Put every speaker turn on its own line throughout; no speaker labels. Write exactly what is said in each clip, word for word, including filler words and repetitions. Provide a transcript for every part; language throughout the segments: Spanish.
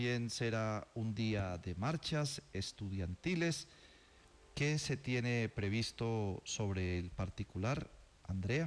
También será un día de marchas estudiantiles. ¿Qué se tiene previsto sobre el particular, Andrea?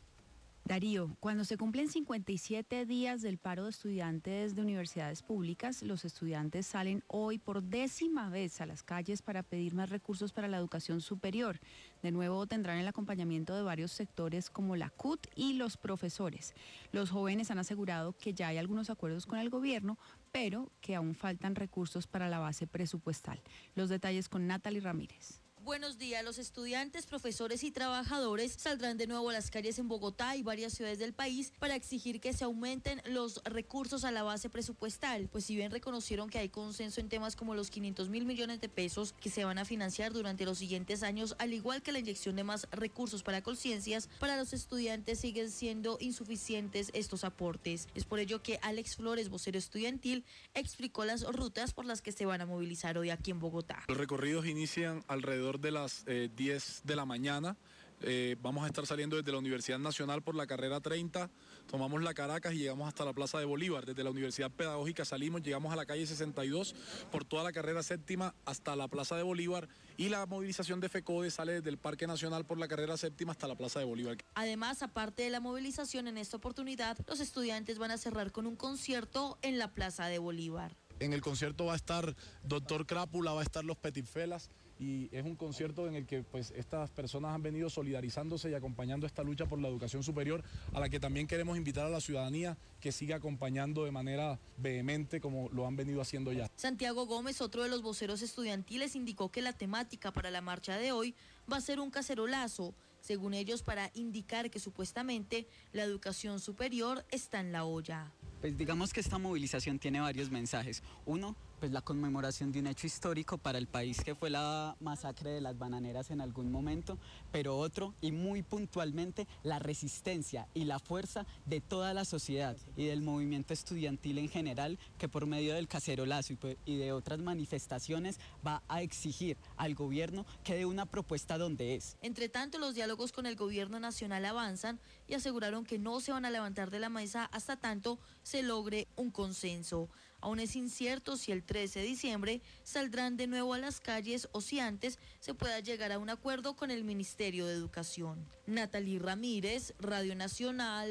Darío, cuando se cumplen cincuenta y siete días del paro de estudiantes de universidades públicas, los estudiantes salen hoy por décima vez a las calles para pedir más recursos para la educación superior. De nuevo tendrán el acompañamiento de varios sectores como la C U T y los profesores. Los jóvenes han asegurado que ya hay algunos acuerdos con el gobierno, pero que aún faltan recursos para la base presupuestal. Los detalles con Natalie Ramírez.
Buenos días. Los estudiantes, profesores y trabajadores saldrán de nuevo a las calles en Bogotá y varias ciudades del país para exigir que se aumenten los recursos a la base presupuestal, pues si bien reconocieron que hay consenso en temas como los quinientos mil millones de pesos que se van a financiar durante los siguientes años, al igual que la inyección de más recursos para conciencias, para los estudiantes siguen siendo insuficientes estos aportes. Es por ello que Alex Flores, vocero estudiantil, explicó las rutas por las que se van a movilizar hoy aquí en Bogotá.
Los recorridos inician alrededor de las eh, diez de la mañana. Eh, vamos a estar saliendo desde la Universidad Nacional por la carrera treinta, tomamos la Caracas y llegamos hasta la Plaza de Bolívar. Desde la Universidad Pedagógica salimos, llegamos a la calle sesenta y dos por toda la carrera séptima hasta la Plaza de Bolívar, y la movilización de FECODE sale desde el Parque Nacional por la carrera séptima hasta la Plaza de Bolívar.
Además, aparte de la movilización, en esta oportunidad los estudiantes van a cerrar con un concierto en la Plaza de Bolívar.
En el concierto va a estar Doctor Crápula, va a estar los Petit Felas, y es un concierto en el que pues estas personas han venido solidarizándose y acompañando esta lucha por la educación superior, a la que también queremos invitar a la ciudadanía que siga acompañando de manera vehemente como lo han venido haciendo ya.
Santiago Gómez, otro de los voceros estudiantiles, indicó que la temática para la marcha de hoy va a ser un cacerolazo, según ellos, para indicar que supuestamente la educación superior está en la olla.
Pues digamos que esta movilización tiene varios mensajes. Uno, pues la conmemoración de un hecho histórico para el país, que fue la masacre de las bananeras en algún momento, pero otro, y muy puntualmente, la resistencia y la fuerza de toda la sociedad y del movimiento estudiantil en general, que por medio del cacerolazo y de otras manifestaciones va a exigir al gobierno que dé una propuesta donde es.
Entre tanto, los diálogos con el gobierno nacional avanzan y aseguraron que no se van a levantar de la mesa hasta tanto se logre un consenso. Aún es incierto si el trece de diciembre saldrán de nuevo a las calles o si antes se pueda llegar a un acuerdo con el Ministerio de Educación. Natalie Ramírez, Radio Nacional.